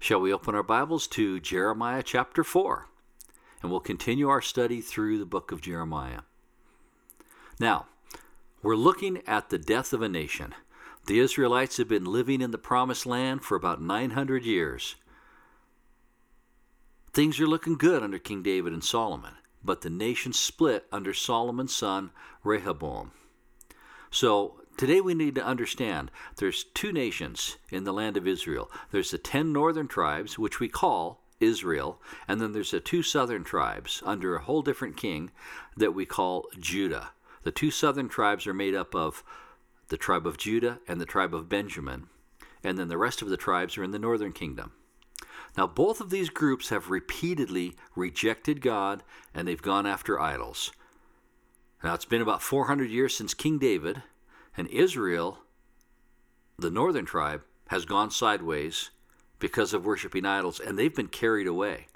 Shall we open our Bibles to Jeremiah chapter 4? And we'll continue our study through the book of Jeremiah. Now, we're looking at the death of a nation. The Israelites have been living in the Promised Land for about 900 years. Things are looking good under King David and Solomon, but the nation split under Solomon's son, Rehoboam. So, today we need to understand there's two nations in the land of Israel. There's the 10 northern tribes, which we call Israel, and then there's the 2 southern tribes under a whole different king that we call Judah. The 2 southern tribes are made up of the tribe of Judah and the tribe of Benjamin, and then the rest of the tribes are in the northern kingdom. Now, both of these groups have repeatedly rejected God, and they've gone after idols. Now, it's been about 400 years since King David, and Israel, the northern tribe, has gone sideways because of worshiping idols, and they've been carried away.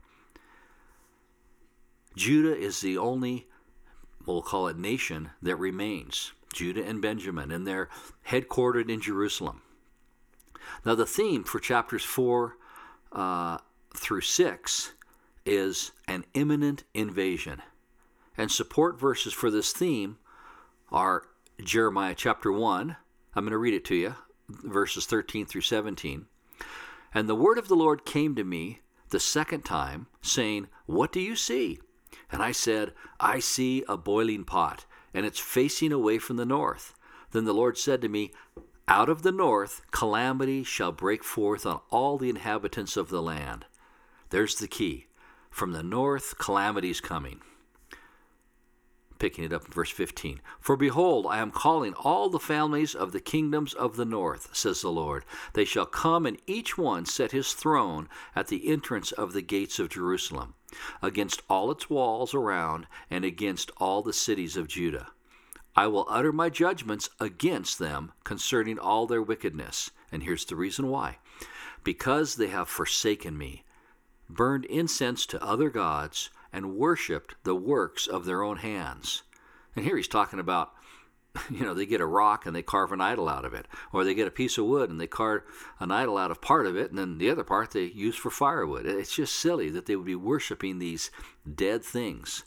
Judah is the only, we'll call it, nation that remains. Judah and Benjamin, and they're headquartered in Jerusalem. Now, the theme for chapters 4 through 6 is an imminent invasion. And support verses for this theme are Jeremiah chapter 1. I'm going to read it to you, verses 13 through 17. And the word of the Lord came to me the second time, saying, "What do you see?" And I said, "I see a boiling pot, and it's facing away from the north." Then the Lord said to me, "Out of the north calamity shall break forth on all the inhabitants of the land." There's the key. From the north, calamity is coming. Picking it up in verse 15. "For behold, I am calling all the families of the kingdoms of the north, says the Lord. They shall come, and each one set his throne at the entrance of the gates of Jerusalem, against all its walls around, and against all the cities of Judah. I will utter my judgments against them concerning all their wickedness." And here's the reason why. "Because they have forsaken me, burned incense to other gods, and worshipped the works of their own hands." And here he's talking about, they get a rock and they carve an idol out of it. Or they get a piece of wood and they carve an idol out of part of it, and then the other part they use for firewood. It's just silly that they would be worshiping these dead things.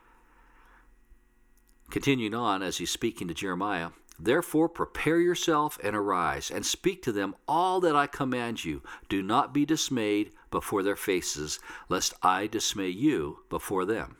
Continuing on, as he's speaking to Jeremiah, "Therefore prepare yourself and arise, and speak to them all that I command you. Do not be dismayed before their faces, lest I dismay you before them."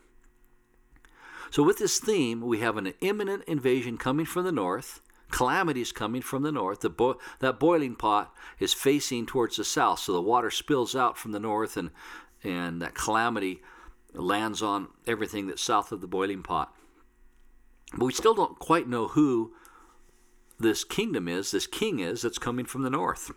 So with this theme, we have an imminent invasion coming from the north. Calamity is coming from the north. That boiling pot is facing towards the south, so the water spills out from the north, and that calamity lands on everything that's south of the boiling pot. But we still don't quite know who this king is that's coming from the north.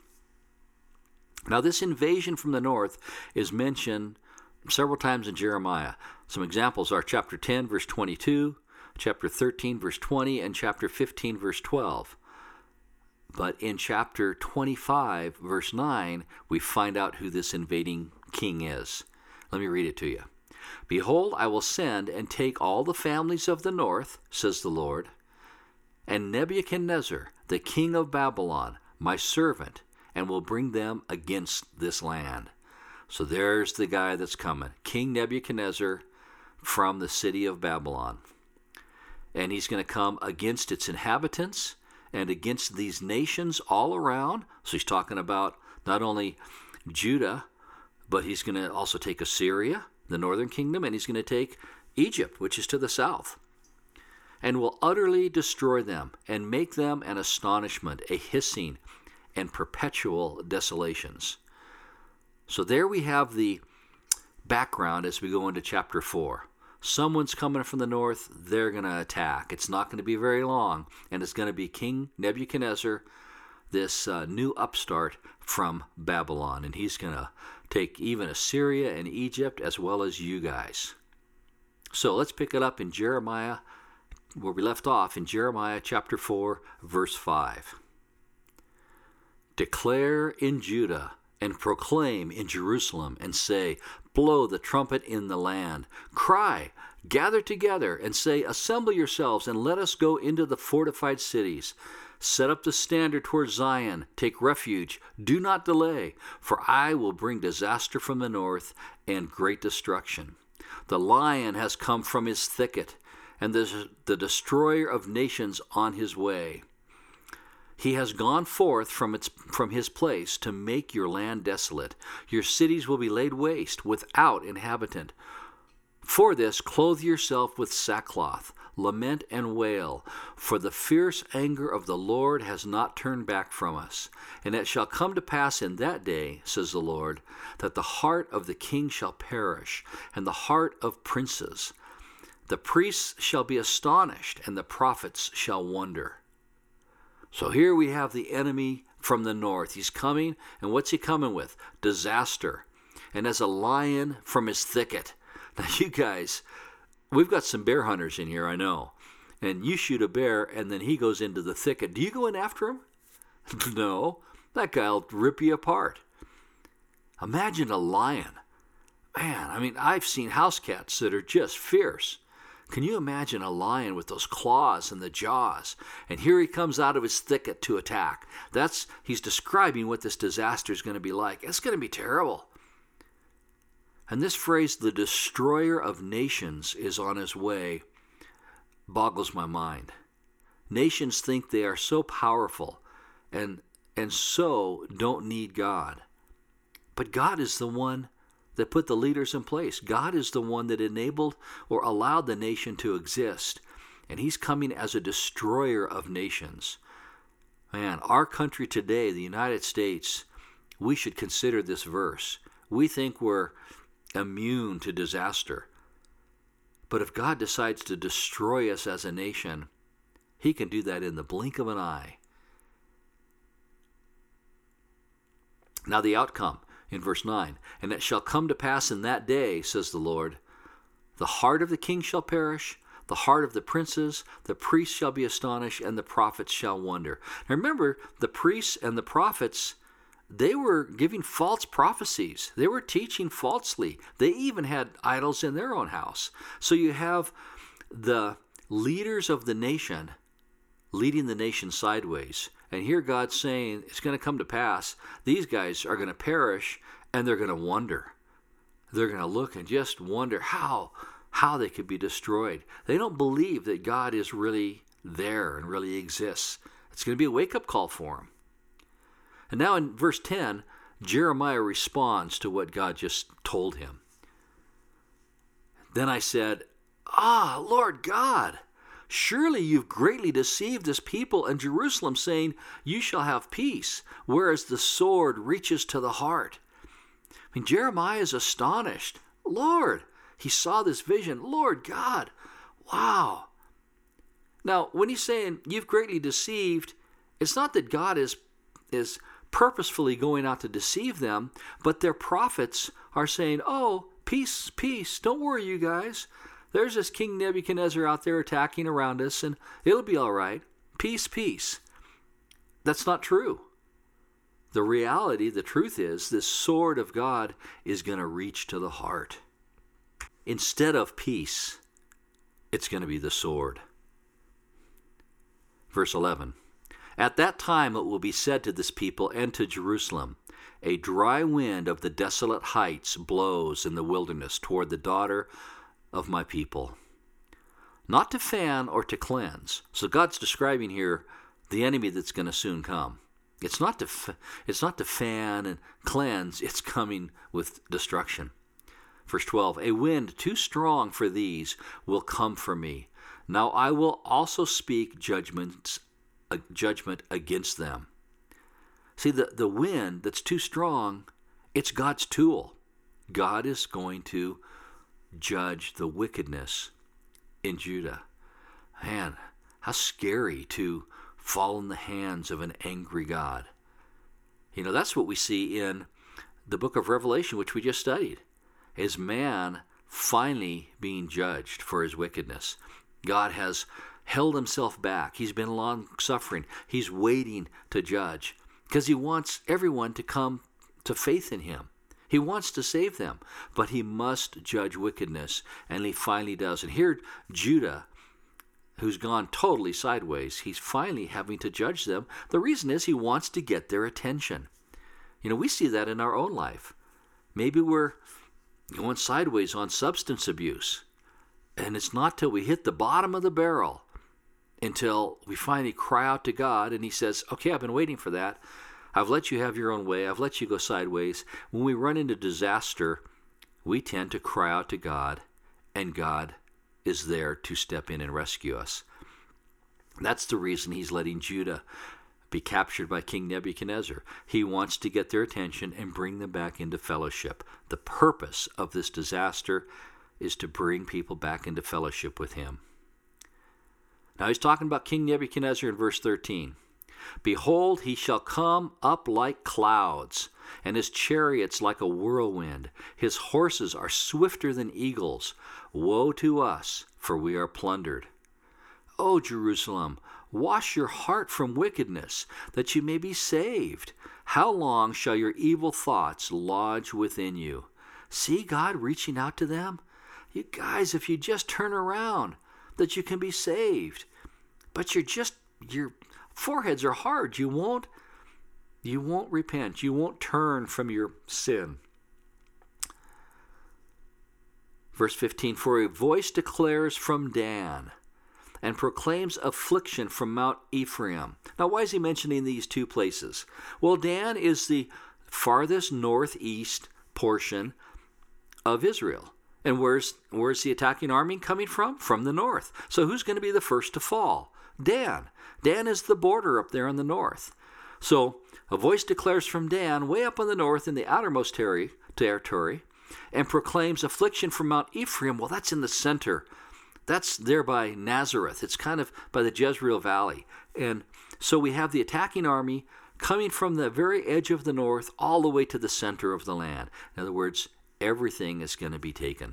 Now, this invasion from the north is mentioned several times in Jeremiah. Some examples are chapter 10, verse 22, chapter 13, verse 20, and chapter 15, verse 12. But in chapter 25, verse 9, we find out who this invading king is. Let me read it to you. "Behold, I will send and take all the families of the north, says the Lord, and Nebuchadnezzar, the king of Babylon, my servant, and will bring them against this land." So there's the guy that's coming, King Nebuchadnezzar from the city of Babylon. And he's going to come against its inhabitants and against these nations all around. So he's talking about not only Judah, but he's going to also take Assyria, the northern kingdom, and he's going to take Egypt, which is to the south, and will utterly destroy them and make them an astonishment, a hissing, and perpetual desolations. So there we have the background as we go into chapter 4. Someone's coming from the north, they're going to attack. It's not going to be very long, and it's going to be King Nebuchadnezzar, this new upstart from Babylon, and he's going to take even Assyria and Egypt as well as you guys. So let's pick it up in Jeremiah, where we left off in Jeremiah chapter 4, verse 5. "Declare in Judah and proclaim in Jerusalem, and say, blow the trumpet in the land. Cry, gather together, and say, assemble yourselves, and let us go into the fortified cities. Set up the standard toward Zion. Take refuge. Do not delay, for I will bring disaster from the north and great destruction. The lion has come from his thicket, and the destroyer of nations on his way. He has gone forth from his place to make your land desolate. Your cities will be laid waste without inhabitant. For this, clothe yourself with sackcloth, lament and wail, for the fierce anger of the Lord has not turned back from us. And it shall come to pass in that day, says the Lord, that the heart of the king shall perish, and the heart of princes. The priests shall be astonished, and the prophets shall wonder. So here we have the enemy from the north. He's coming, and what's he coming with? Disaster. And as a lion from his thicket. Now you guys, we've got some bear hunters in here, I know. And you shoot a bear, and then he goes into the thicket. Do you go in after him? No. That guy will rip you apart. Imagine a lion. Man, I mean, I've seen house cats that are just fierce. Can you imagine a lion with those claws and the jaws? And here he comes out of his thicket to attack. He's describing what this disaster is going to be like. It's going to be terrible. And this phrase, the destroyer of nations is on his way, boggles my mind. Nations think they are so powerful and so don't need God. But God is the one that put the leaders in place. God is the one that enabled or allowed the nation to exist. And he's coming as a destroyer of nations. Man, our country today, the United States, we should consider this verse. We think we're immune to disaster. But if God decides to destroy us as a nation, he can do that in the blink of an eye. Now the outcome. In verse 9, and it shall come to pass in that day, says the Lord, the heart of the king shall perish, the heart of the princes, the priests shall be astonished, and the prophets shall wonder. Now remember, the priests and the prophets, they were giving false prophecies. They were teaching falsely. They even had idols in their own house. So you have the leaders of the nation leading the nation sideways. And here God's saying it's going to come to pass. These guys are going to perish, and they're going to wonder. They're going to look and just wonder how they could be destroyed. They don't believe that God is really there and really exists. It's going to be a wake-up call for them. And now in verse 10, Jeremiah responds to what God just told him. Then I said, Lord God, surely you've greatly deceived this people and Jerusalem, saying, you shall have peace, whereas the sword reaches to the heart. I mean, Jeremiah is astonished. Lord, he saw this vision. Lord God, wow. Now, when he's saying, you've greatly deceived, it's not that God is purposefully going out to deceive them, but their prophets are saying, oh, peace, peace, don't worry, you guys. There's this King Nebuchadnezzar out there attacking around us, and it'll be all right. Peace, peace. That's not true. The reality, the truth is, this sword of God is going to reach to the heart. Instead of peace, it's going to be the sword. Verse 11. At that time it will be said to this people and to Jerusalem, a dry wind of the desolate heights blows in the wilderness toward the daughter of my people, not to fan or to cleanse. So God's describing here the enemy that's going to soon come. It's not to fan and cleanse. It's coming with destruction. Verse 12, a wind too strong for these will come from me. Now I will also speak judgment against them. See, the wind that's too strong, it's God's tool. God is going to judge the wickedness in Judah. Man, how scary to fall in the hands of an angry God. You know, that's what we see in the book of Revelation, which we just studied, is man finally being judged for his wickedness. God has held himself back. He's been long-suffering. He's waiting to judge because he wants everyone to come to faith in him. He wants to save them, but he must judge wickedness, and he finally does. And here Judah who's gone totally sideways, he's finally having to judge them. The reason is he wants to get their attention. We see that in our own life. Maybe we're going sideways on substance abuse, and it's not till we hit the bottom of the barrel until we finally cry out to God, and he says, okay, I've been waiting for that. I've let you have your own way. I've let you go sideways. When we run into disaster, we tend to cry out to God, and God is there to step in and rescue us. That's the reason he's letting Judah be captured by King Nebuchadnezzar. He wants to get their attention and bring them back into fellowship. The purpose of this disaster is to bring people back into fellowship with him. Now he's talking about King Nebuchadnezzar in verse 13. Behold, he shall come up like clouds, and his chariots like a whirlwind. His horses are swifter than eagles. Woe to us, for we are plundered. O Jerusalem, wash your heart from wickedness, that you may be saved. How long shall your evil thoughts lodge within you? See God reaching out to them? You guys, if you just turn around, that you can be saved. But your foreheads are hard. You won't repent. You won't turn from your sin. Verse 15, for a voice declares from Dan and proclaims affliction from Mount Ephraim. Now, why is he mentioning these two places? Well, Dan is the farthest northeast portion of Israel. And where's the attacking army coming from? From the north. So who's going to be the first to fall? Dan. Dan is the border up there in the north. So a voice declares from Dan, way up in the north in the outermost territory, and proclaims affliction from Mount Ephraim. Well, that's in the center. That's there by Nazareth. It's kind of by the Jezreel Valley. And so we have the attacking army coming from the very edge of the north all the way to the center of the land. In other words, everything is going to be taken.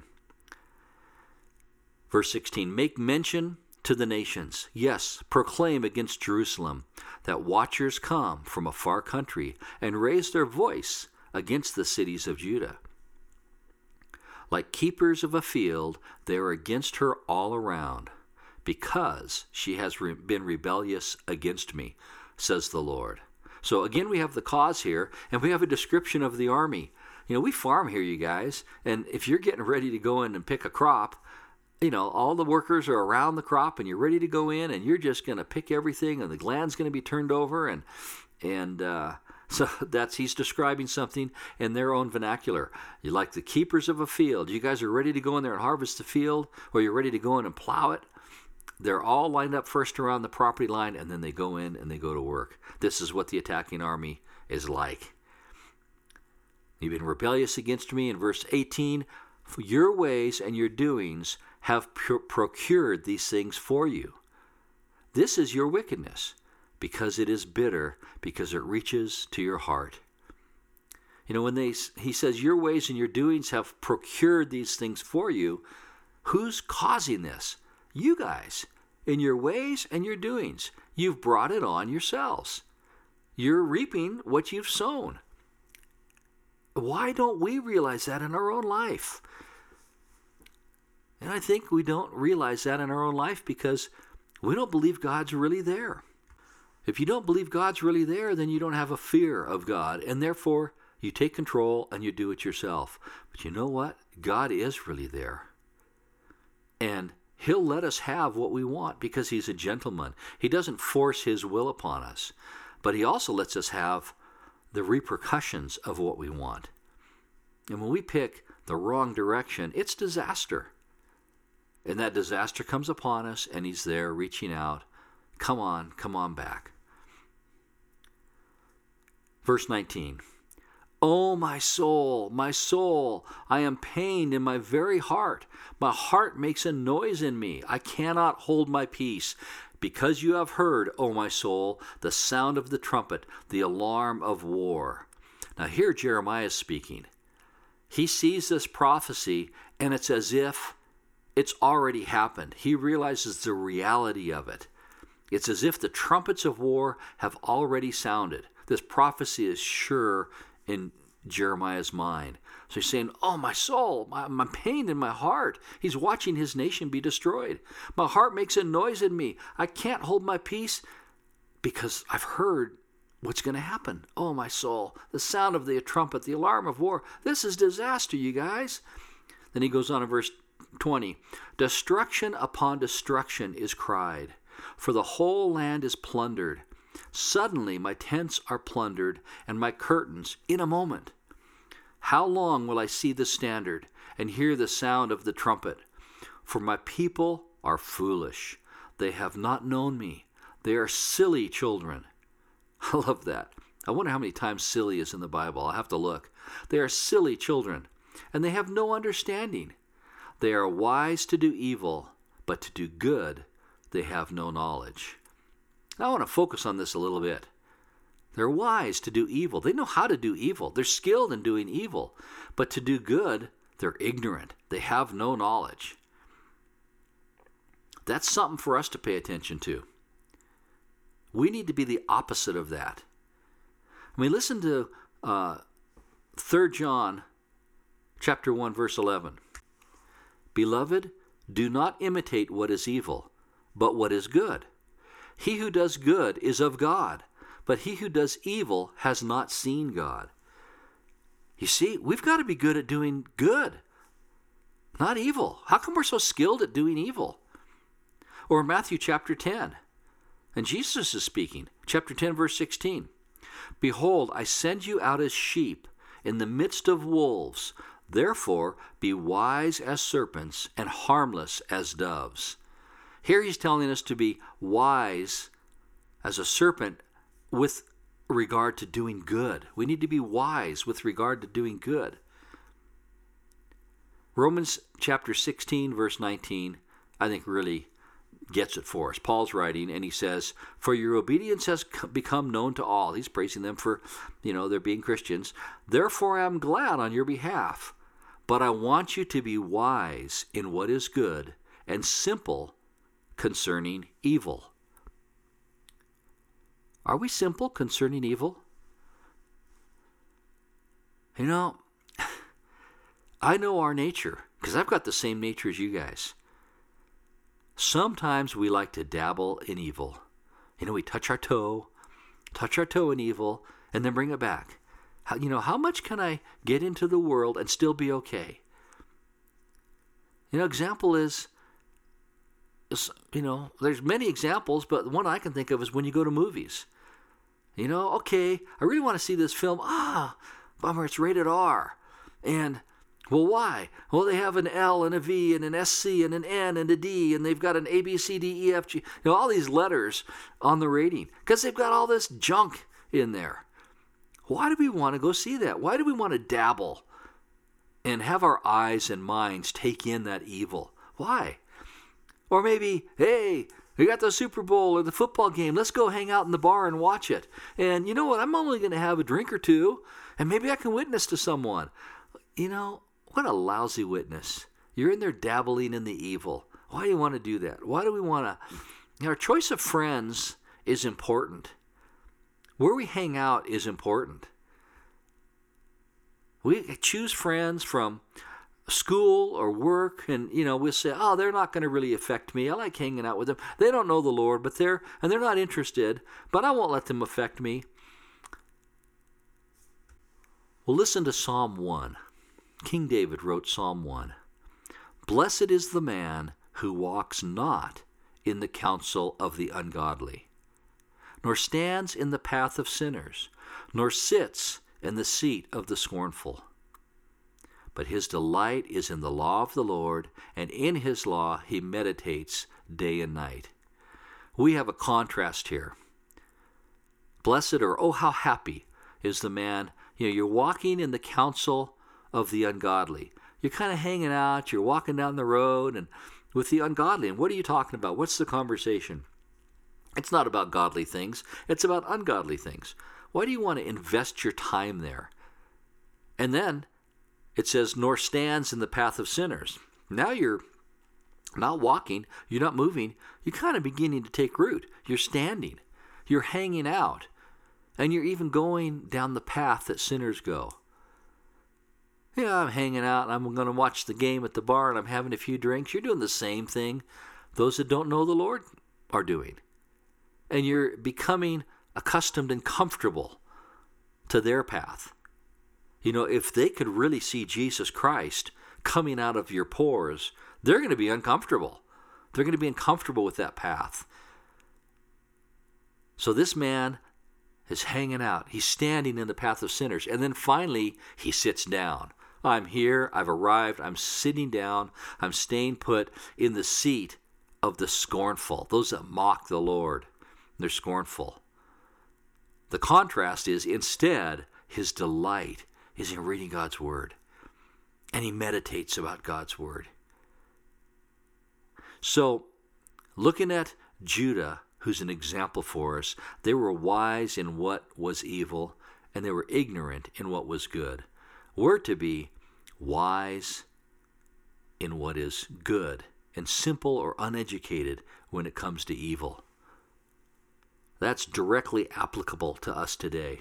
Verse 16, make mention to the nations. Yes, proclaim against Jerusalem that watchers come from a far country and raise their voice against the cities of Judah. Like keepers of a field, they are against her all around, because she has been rebellious against me, says the Lord. So again, we have the cause here, and we have a description of the army. We farm here, you guys, and if you're getting ready to go in and pick a crop, all the workers are around the crop, and you're ready to go in, and you're just going to pick everything, and the land's going to be turned over, and so he's describing something in their own vernacular. You're like the keepers of a field. You guys are ready to go in there and harvest the field, or you're ready to go in and plow it. They're all lined up first around the property line, and then they go in and they go to work. This is what the attacking army is like. You've been rebellious against me. In verse 18, for your ways and your doings have procured these things for you. This is your wickedness, because it is bitter, because it reaches to your heart. When he says your ways and your doings have procured these things for you, who's causing this? You guys. In your ways and your doings, you've brought it on yourselves. You're reaping what you've sown. Why don't we realize that in our own life? And I think we don't realize that in our own life because we don't believe God's really there. If you don't believe God's really there, then you don't have a fear of God, and therefore you take control and you do it yourself. But you know what? God is really there. And He'll let us have what we want because He's a gentleman. He doesn't force His will upon us. But He also lets us have the repercussions of what we want. And when we pick the wrong direction, it's disaster. And that disaster comes upon us, and He's there reaching out. Come on back. Verse 19. Oh, my soul, I am pained in my very heart. My heart makes a noise in me. I cannot hold my peace. Because you have heard, O my soul, the sound of the trumpet, the alarm of war. Now here Jeremiah is speaking. He sees this prophecy, and it's as if it's already happened. He realizes the reality of it. It's as if the trumpets of war have already sounded. This prophecy is sure in Jeremiah's mind. So he's saying, oh, my soul, my pain in my heart. He's watching his nation be destroyed. My heart makes a noise in me. I can't hold my peace because I've heard what's going to happen. Oh, my soul, the sound of the trumpet, the alarm of war. This is disaster, you guys. Then he goes on in verse 20. Destruction upon destruction is cried, for the whole land is plundered. Suddenly my tents are plundered, and my curtains in a moment. How long will I see the standard and hear the sound of the trumpet? For my people are foolish. They have not known me. They are silly children. I love that. I wonder how many times silly is in the Bible. I'll have to look. They are silly children, and they have no understanding. They are wise to do evil, but to do good they have no knowledge. Now I want to focus on this a little bit. They're wise to do evil. They know how to do evil. They're skilled in doing evil. But to do good, they're ignorant. They have no knowledge. That's something for us to pay attention to. We need to be the opposite of that. I mean, listen to 3 John chapter 1, verse 11. Beloved, do not imitate what is evil, but what is good. He who does good is of God, but he who does evil has not seen God. You see, we've got to be good at doing good, not evil. How come we're so skilled at doing evil? Or Matthew chapter 10, and Jesus is speaking, chapter 10, verse 16. Behold, I send you out as sheep in the midst of wolves. Therefore, be wise as serpents and harmless as doves. Here he's telling us to be wise as a serpent with regard to doing good. We need to be wise with regard to doing good. Romans chapter 16, verse 19, I think really gets it for us. Paul's writing, and he says, for your obedience has become known to all. He's praising them for, they're being Christians. Therefore, I'm glad on your behalf. But I want you to be wise in what is good and simple concerning evil. Are we simple concerning evil? I know our nature, because I've got the same nature as you guys. Sometimes we like to dabble in evil. We touch our toe in evil, and then bring it back. How much can I get into the world and still be okay? Example is, there's many examples, but the one I can think of is when you go to movies. Okay, I really want to see this film. Bummer, it's rated R. And, well, why? Well, they have an L and a V and an SC and an N and a D, and they've got an A, B, C, D, E, F, G, all these letters on the rating, because they've got all this junk in there. Why do we want to go see that? Why do we want to dabble and have our eyes and minds take in that evil? Why? Or maybe, hey, we got the Super Bowl or the football game. Let's go hang out in the bar and watch it. And you know what? I'm only going to have a drink or two, and maybe I can witness to someone. What a lousy witness. You're in there dabbling in the evil. Why do you want to do that? Why do we want to? Our choice of friends is important. Where we hang out is important. We choose friends from school or work, and we'll say, they're not going to really affect me. I like hanging out with them. They don't know the Lord, but they're not interested, but I won't let them affect me. Well, listen to Psalm 1. King David wrote Psalm 1. Blessed is the man who walks not in the counsel of the ungodly, nor stands in the path of sinners, nor sits in the seat of the scornful. But his delight is in the law of the Lord, and in his law he meditates day and night. We have a contrast here. Blessed, or oh, how happy is the man. You're walking in the counsel of the ungodly. You're kind of hanging out, you're walking down the road and with the ungodly. And what are you talking about? What's the conversation? It's not about godly things. It's about ungodly things. Why do you want to invest your time there? And then it says, nor stands in the path of sinners. Now you're not walking. You're not moving. You're kind of beginning to take root. You're standing. You're hanging out. And you're even going down the path that sinners go. Yeah, I'm hanging out and I'm going to watch the game at the bar and I'm having a few drinks. You're doing the same thing those that don't know the Lord are doing. And you're becoming accustomed and comfortable to their path. You know, if they could really see Jesus Christ coming out of your pores, they're going to be uncomfortable. They're going to be uncomfortable with that path. So this man is hanging out. He's standing in the path of sinners. And then finally, he sits down. I'm here. I've arrived. I'm sitting down. I'm staying put in the seat of the scornful, those that mock the Lord. They're scornful. The contrast is, instead, his delight is in reading God's word. And he meditates about God's word. So, looking at Judah, who's an example for us, they were wise in what was evil, and they were ignorant in what was good. We're to be wise in what is good, and simple or uneducated when it comes to evil. That's directly applicable to us today.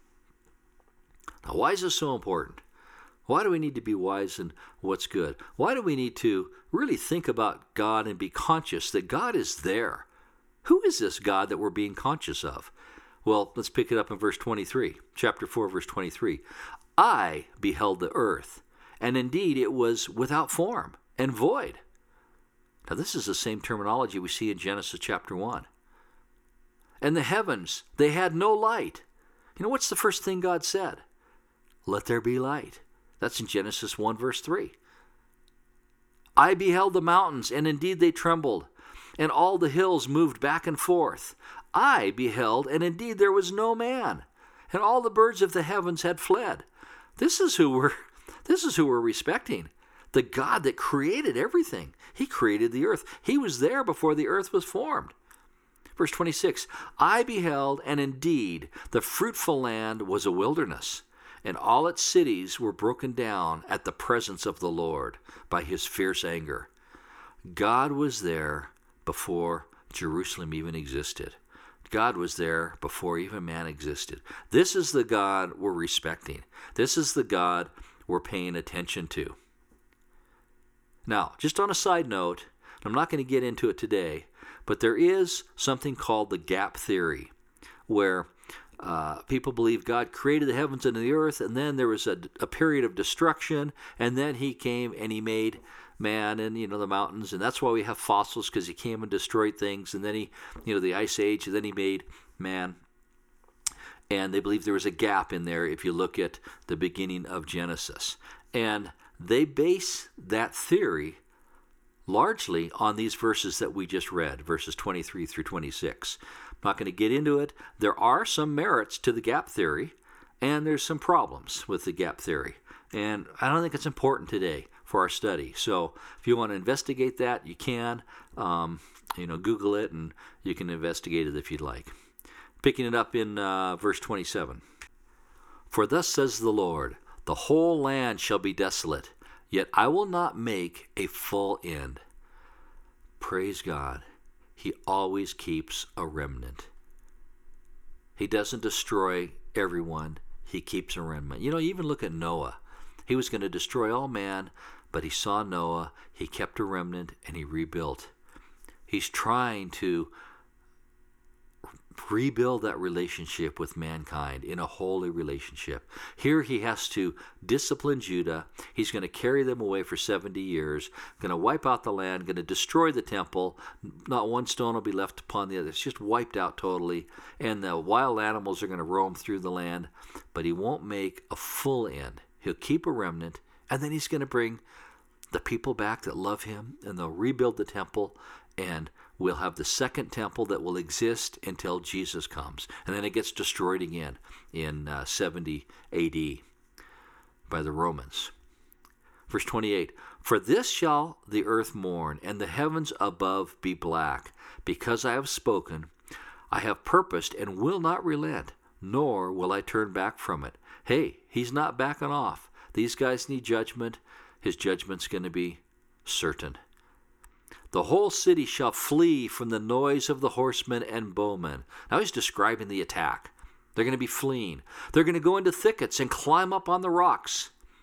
Now, why is this so important? Why do we need to be wise in what's good? Why do we need to really think about God and be conscious that God is there? Who is this God that we're being conscious of? Well, let's pick it up in verse 23, chapter 4, verse 23. I beheld the earth, and indeed it was without form and void. Now, this is the same terminology we see in Genesis chapter 1. And the heavens, they had no light. You know, what's the first thing God said? Let there be light. That's in Genesis 1, verse 3. I beheld the mountains, and indeed they trembled, and all the hills moved back and forth. I beheld, and indeed there was no man, and all the birds of the heavens had fled. This is who we're respecting. The God that created everything. He created the earth. He was there before the earth was formed. Verse 26, I beheld, and indeed the fruitful land was a wilderness, and all its cities were broken down at the presence of the Lord by his fierce anger. God was there before Jerusalem even existed. God was there before even man existed. This is the God we're respecting. This is the God we're paying attention to. Now, just on a side note, I'm not going to get into it today, but there is something called the gap theory, where people believe God created the heavens and the earth, and then there was a period of destruction, and then he came and he made man and, the mountains, and that's why we have fossils, because he came and destroyed things, and then he, the ice age, and then he made man. And they believe there was a gap in there if you look at the beginning of Genesis. And they base that theory largely on these verses that we just read, verses 23 through 26. I'm not going to get into it. There are some merits to the gap theory, and there's some problems with the gap theory. And I don't think it's important today for our study. So if you want to investigate that, you can. Google it, and you can investigate it if you'd like. Picking it up in verse 27. For thus says the Lord, the whole land shall be desolate, yet I will not make a full end. Praise God. He always keeps a remnant. He doesn't destroy everyone. He keeps a remnant. You even look at Noah. He was going to destroy all man, but he saw Noah. He kept a remnant, and he rebuilt. He's trying to rebuild that relationship with mankind in a holy relationship. Here he has to discipline Judah. He's going to carry them away for 70 years, going to wipe out the land, going to destroy the temple. Not one stone will be left upon the other. It's just wiped out totally. And the wild animals are going to roam through the land, but he won't make a full end. He'll keep a remnant, and then he's going to bring the people back that love him, and they'll rebuild the temple, and we'll have the second temple that will exist until Jesus comes. And then it gets destroyed again in 70 A.D. by the Romans. Verse 28, for this shall the earth mourn, and the heavens above be black, because I have spoken, I have purposed, and will not relent, nor will I turn back from it. Hey, he's not backing off. These guys need judgment. His judgment's going to be certain. The whole city shall flee from the noise of the horsemen and bowmen. Now he's describing the attack. They're going to be fleeing. They're going to go into thickets and climb up on the rocks.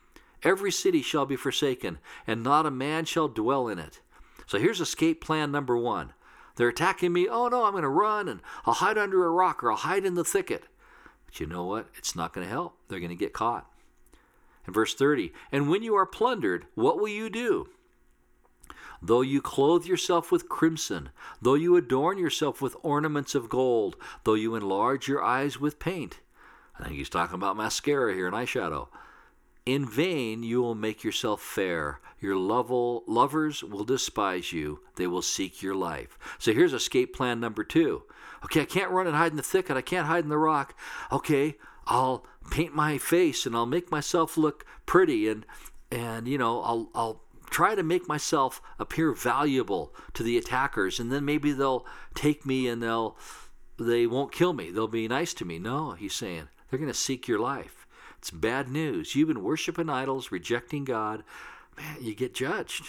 Every city shall be forsaken, and not a man shall dwell in it. So here's escape plan number 1. They're attacking me. Oh no, I'm going to run and I'll hide under a rock or I'll hide in the thicket. But you know what? It's not going to help. They're going to get caught. In verse 30, and when you are plundered, what will you do? Though you clothe yourself with crimson, though you adorn yourself with ornaments of gold, though you enlarge your eyes with paint. I think he's talking about mascara here and eyeshadow. In vain you will make yourself fair. Your lovers will despise you. They will seek your life. So here's escape plan number 2. Okay, I can't run and hide in the thicket. I can't hide in the rock. Okay, I'll paint my face and I'll make myself look pretty and I'll try to make myself appear valuable to the attackers, and then maybe they'll take me and they won't kill me. They'll be nice to me. No, he's saying they're going to seek your life. It's bad news. You've been worshiping idols, rejecting God. Man, you get judged.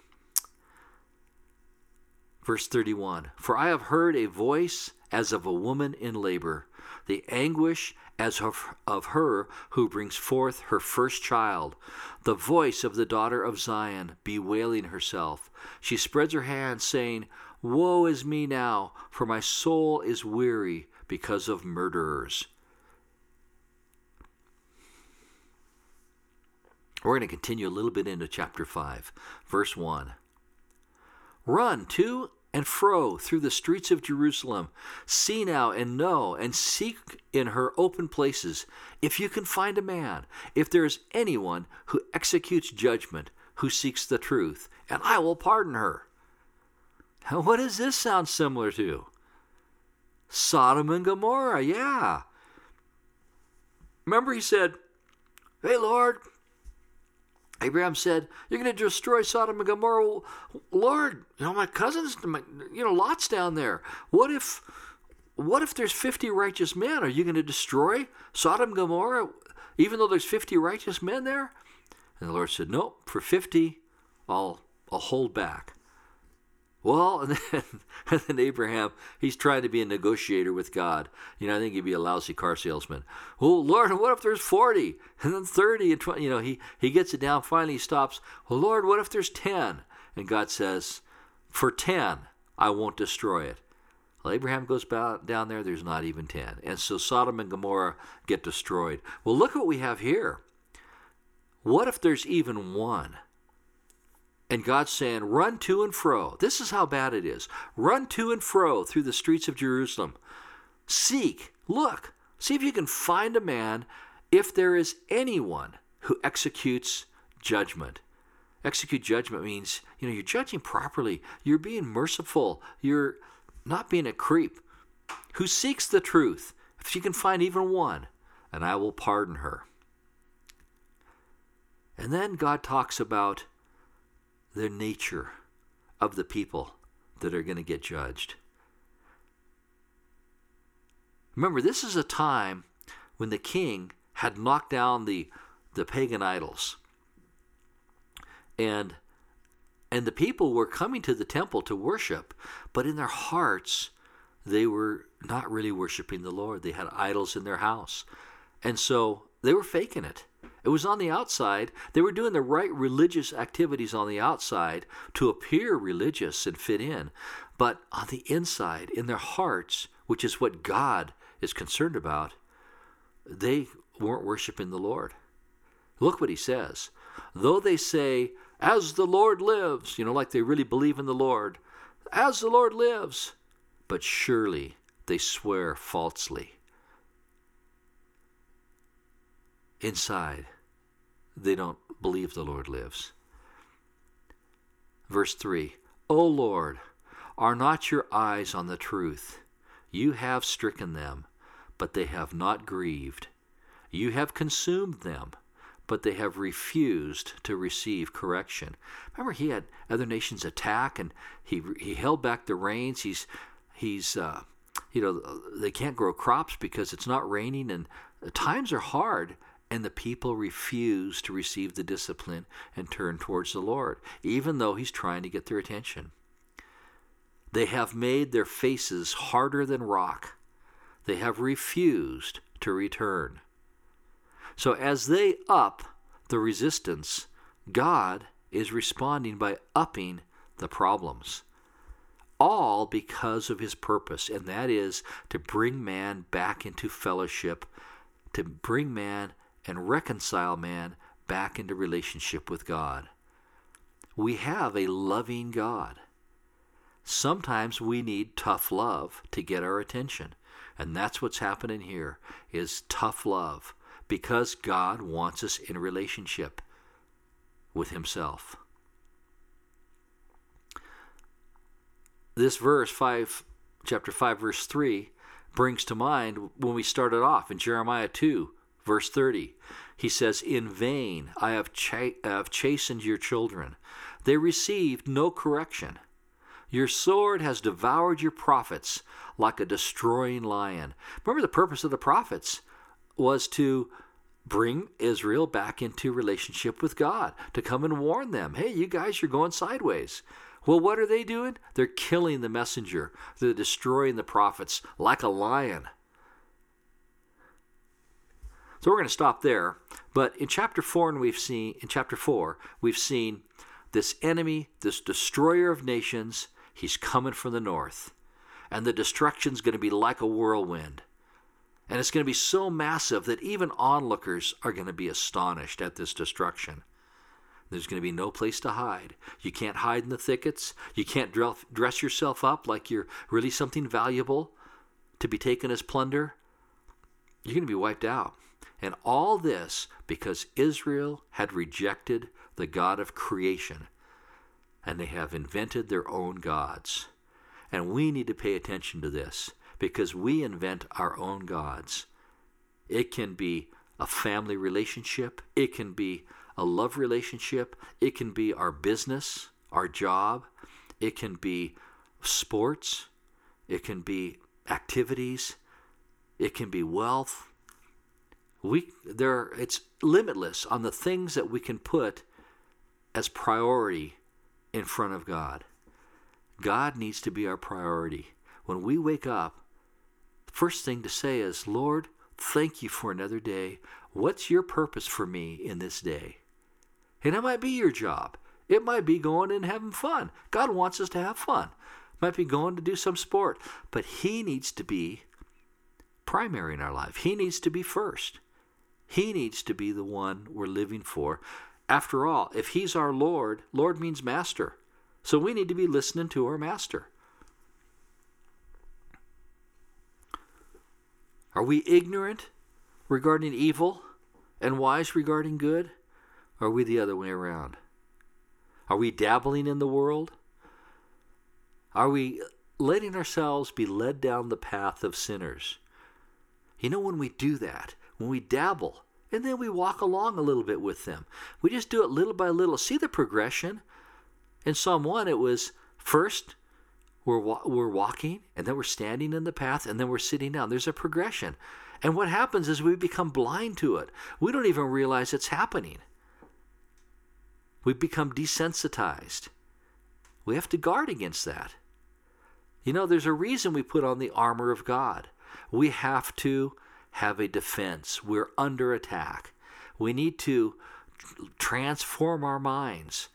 Verse 31, for I have heard a voice as of a woman in labor, the anguish as of her who brings forth her first child, the voice of the daughter of Zion bewailing herself. She spreads her hands, saying, woe is me now, for my soul is weary because of murderers. We're going to continue a little bit into chapter 5, verse 1. Run to and fro through the streets of Jerusalem. See now and know and seek in her open places, if you can find a man, if there is anyone who executes judgment, who seeks the truth, and I will pardon her. Now, what does this sound similar to? Sodom and Gomorrah, yeah. Remember he said, hey, Lord, Abraham said, you're going to destroy Sodom and Gomorrah. Lord, my cousins, Lot's down there. What if there's 50 righteous men? Are you going to destroy Sodom and Gomorrah, even though there's 50 righteous men there? And the Lord said, nope, for 50, I'll hold back. Well, and then Abraham, he's trying to be a negotiator with God. I think he'd be a lousy car salesman. Well, Lord, what if there's 40? And then 30 and 20? He gets it down. Finally, he stops. Well, Lord, what if there's 10? And God says, for 10, I won't destroy it. Well, Abraham goes down there. There's not even 10. And so Sodom and Gomorrah get destroyed. Well, look what we have here. What if there's even one? And God's saying, run to and fro. This is how bad it is. Run to and fro through the streets of Jerusalem. Seek, look, see if you can find a man, if there is anyone who executes judgment. Execute judgment means, you're judging properly. You're being merciful. You're not being a creep. Who seeks the truth. If you can find even one, and I will pardon her. And then God talks about the nature of the people that are going to get judged. Remember, this is a time when the king had knocked down the pagan idols. And the people were coming to the temple to worship, but in their hearts, they were not really worshiping the Lord. They had idols in their house. And so they were faking it. It was on the outside. They were doing the right religious activities on the outside to appear religious and fit in. But on the inside, in their hearts, which is what God is concerned about, they weren't worshiping the Lord. Look what he says. Though they say, as the Lord lives, like they really believe in the Lord, as the Lord lives, but surely they swear falsely. Inside, they don't believe the Lord lives. Verse 3, O Lord, are not your eyes on the truth? You have stricken them, but they have not grieved. You have consumed them, but they have refused to receive correction. Remember, he had other nations attack, and he held back the rains. They can't grow crops because it's not raining, and times are hard. And the people refuse to receive the discipline and turn towards the Lord, even though he's trying to get their attention. They have made their faces harder than rock. They have refused to return. So as they up the resistance, God is responding by upping the problems. All because of his purpose, and that is to bring man back into fellowship, to bring man and reconcile man back into relationship with God. We have a loving God. Sometimes we need tough love to get our attention. And that's what's happening here, is tough love, because God wants us in a relationship with himself. This verse, chapter 5, verse 3, brings to mind when we started off in Jeremiah 2, verse 30. He says, "In vain I have chastened your children. They received no correction. Your sword has devoured your prophets like a destroying lion." Remember, the purpose of the prophets was to bring Israel back into relationship with God, to come and warn them, hey, you guys, you're going sideways. Well, what are they doing? They're killing the messenger. They're destroying the prophets like a lion. So we're going to stop there. But in chapter 4, we've seen this enemy, this destroyer of nations. He's coming from the north. And the destruction's going to be like a whirlwind. And it's going to be so massive that even onlookers are going to be astonished at this destruction. There's going to be no place to hide. You can't hide in the thickets. You can't dress yourself up like you're really something valuable to be taken as plunder. You're going to be wiped out. And all this because Israel had rejected the God of creation. And they have invented their own gods. And we need to pay attention to this, because we invent our own gods. It can be a family relationship. It can be a love relationship. It can be our business, our job. It can be sports. It can be activities. It can be wealth. It's limitless on the things that we can put as priority in front of God. God needs to be our priority. When we wake up, the first thing to say is, Lord, thank you for another day. What's your purpose for me in this day? And it might be your job. It might be going and having fun. God wants us to have fun. It might be going to do some sport. But he needs to be primary in our life. He needs to be first. He needs to be the one we're living for. After all, if he's our Lord, Lord means master. So we need to be listening to our master. Are we ignorant regarding evil and wise regarding good? Or are we the other way around? Are we dabbling in the world? Are we letting ourselves be led down the path of sinners? You know, when we do that, when we dabble, and then we walk along a little bit with them, we just do it little by little. See the progression? In Psalm 1, it was first we're walking, and then we're standing in the path, and then we're sitting down. There's a progression. And what happens is we become blind to it. We don't even realize it's happening. We become desensitized. We have to guard against that. You know, there's a reason we put on the armor of God. We have to have a defense. We're under attack. We need to transform our minds.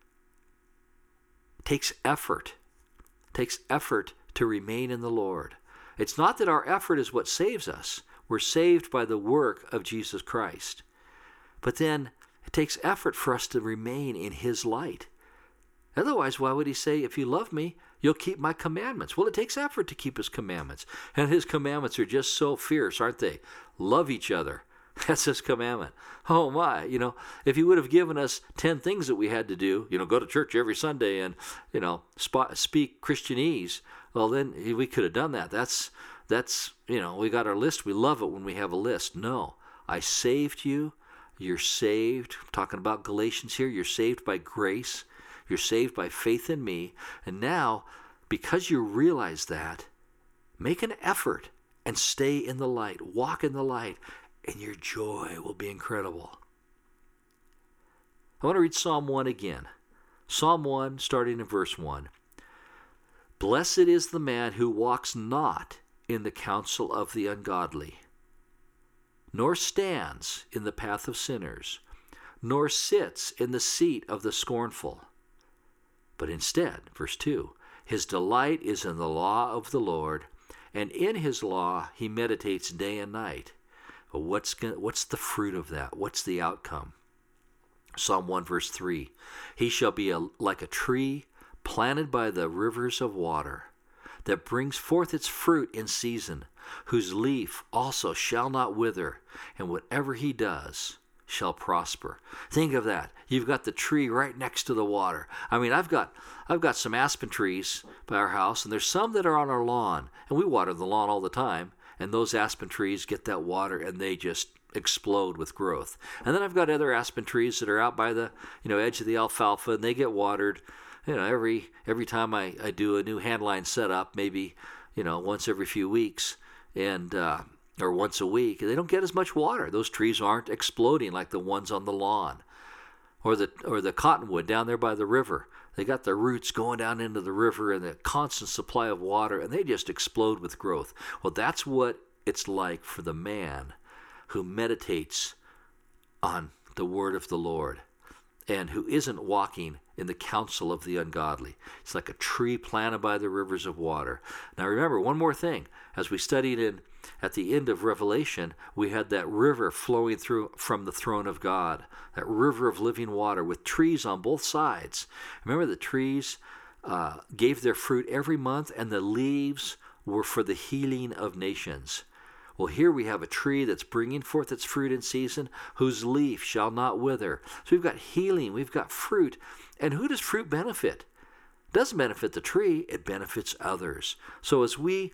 It takes effort. It takes effort to remain in the Lord. It's not that our effort is what saves us. We're saved by the work of Jesus Christ. But then it takes effort for us to remain in his light. Otherwise, why would he say, if you love me, you'll keep my commandments? Well, it takes effort to keep his commandments. And his commandments are just so fierce, aren't they? Love each other. That's his commandment. Oh my, if he would have given us 10 things that we had to do, go to church every Sunday and, speak Christianese, well, then we could have done that. That's we got our list. We love it when we have a list. No, I saved you. You're saved. I'm talking about Galatians here. You're saved by grace. You're saved by faith in me. And now, because you realize that, make an effort and stay in the light. Walk in the light. And your joy will be incredible. I want to read Psalm 1 again. Psalm 1, starting in verse 1. Blessed is the man who walks not in the counsel of the ungodly, nor stands in the path of sinners, nor sits in the seat of the scornful. But instead, verse 2, his delight is in the law of the Lord, and in his law he meditates day and night. But what's the fruit of that? What's the outcome? Psalm 1 verse 3, he shall be like a tree planted by the rivers of water, that brings forth its fruit in season, whose leaf also shall not wither, and whatever he does shall prosper. Think of that. You've got the tree right next to the water. I mean, I've got some aspen trees by our house, and there's some that are on our lawn, and we water the lawn all the time, and those aspen trees get that water, and they just explode with growth. And then I've got other aspen trees that are out by the edge of the alfalfa, and they get watered every time I do a new handline setup, maybe once every few weeks, and or once a week. They don't get as much water. Those trees aren't exploding like the ones on the lawn, or the cottonwood down there by the river. They got their roots going down into the river and the constant supply of water, and they just explode with growth. Well, that's what it's like for the man who meditates on the word of the Lord and who isn't walking in the counsel of the ungodly. It's like a tree planted by the rivers of water. Now remember, one more thing. As we studied at the end of Revelation, we had that river flowing through from the throne of God, that river of living water with trees on both sides. Remember, the trees gave their fruit every month, and the leaves were for the healing of nations. Well, here we have a tree that's bringing forth its fruit in season, whose leaf shall not wither. So we've got healing, we've got fruit. And who does fruit benefit? It doesn't benefit the tree, it benefits others. So as we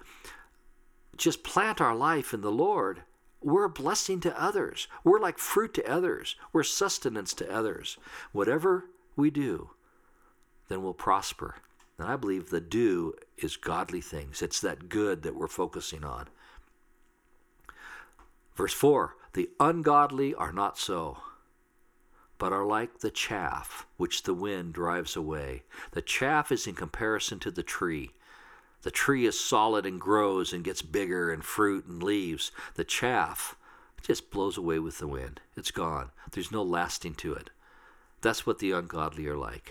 just plant our life in the Lord, we're a blessing to others. We're like fruit to others. We're sustenance to others. Whatever we do, then we'll prosper. And I believe the do is godly things. It's that good that we're focusing on. Verse 4, the ungodly are not so, but are like the chaff which the wind drives away. The chaff is in comparison to the tree. The tree is solid and grows and gets bigger and fruit and leaves. The chaff just blows away with the wind. It's gone. There's no lasting to it. That's what the ungodly are like.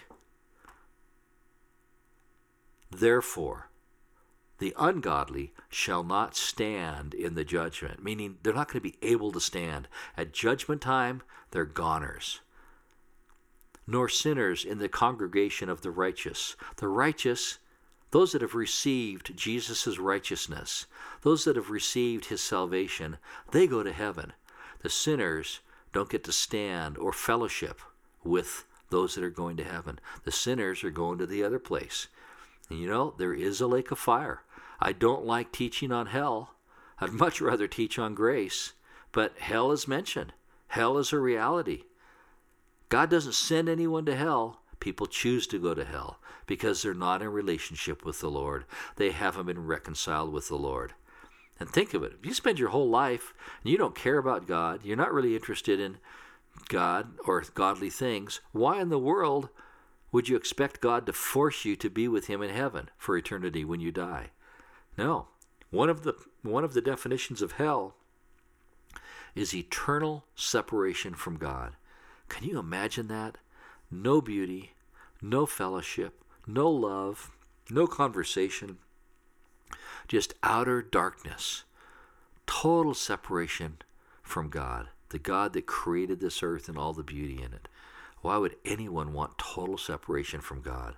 Therefore, the ungodly shall not stand in the judgment, meaning they're not going to be able to stand. At judgment time, they're goners. Nor sinners in the congregation of the righteous. The righteous, those that have received Jesus' righteousness, those that have received his salvation, they go to heaven. The sinners don't get to stand or fellowship with those that are going to heaven. The sinners are going to the other place. And there is a lake of fire. I don't like teaching on hell. I'd much rather teach on grace. But hell is mentioned. Hell is a reality. God doesn't send anyone to hell. People choose to go to hell because they're not in relationship with the Lord. They haven't been reconciled with the Lord. And think of it. If you spend your whole life and you don't care about God, you're not really interested in God or godly things, why in the world would you expect God to force you to be with him in heaven for eternity when you die? No. One of the definitions of hell is eternal separation from God. Can you imagine that? No beauty, no fellowship, no love, no conversation, just outer darkness, total separation from God, the God that created this earth and all the beauty in it. Why would anyone want total separation from God?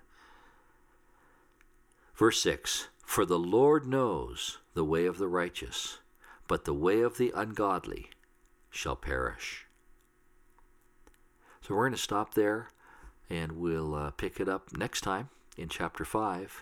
Verse 6, for the Lord knows the way of the righteous, but the way of the ungodly shall perish. So we're going to stop there, and we'll pick it up next time in chapter 5.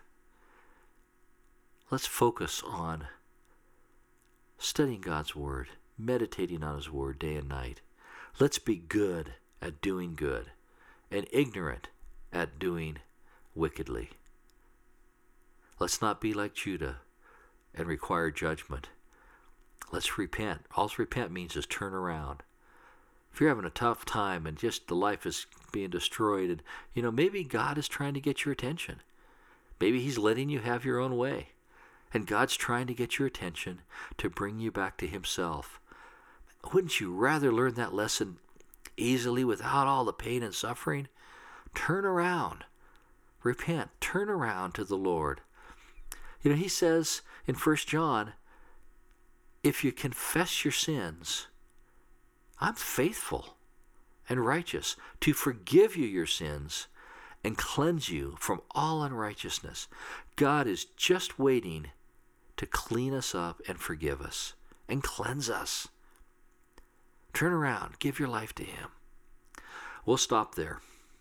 Let's focus on studying God's Word, meditating on His Word day and night. Let's be good at doing good and ignorant at doing wickedly. Let's not be like Judah and require judgment. Let's repent. All repent means is turn around. If you're having a tough time and just the life is being destroyed, and maybe God is trying to get your attention. Maybe He's letting you have your own way. And God's trying to get your attention to bring you back to Himself. Wouldn't you rather learn that lesson easily without all the pain and suffering, turn around. Repent. Turn around to the Lord. You know, he says in 1 John, if you confess your sins, I'm faithful and righteous to forgive you your sins and cleanse you from all unrighteousness. God is just waiting to clean us up and forgive us and cleanse us. Turn around. Give your life to him. We'll stop there.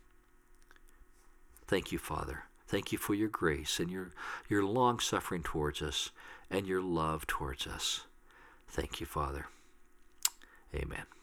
Thank you, Father. Thank you for your grace and your long suffering towards us and your love towards us. Thank you, Father. Amen.